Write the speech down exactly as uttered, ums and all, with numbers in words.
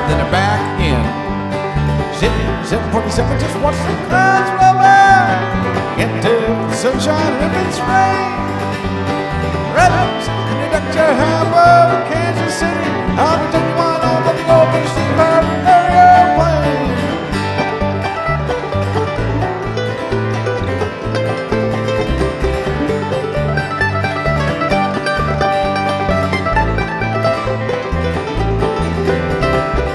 then they're back in. Zip, seven forty-seven, just watch the clouds roll by. Get to the sunshine if it's rain. Red Oaks, Conductor Harbor, Kansas City, I'll be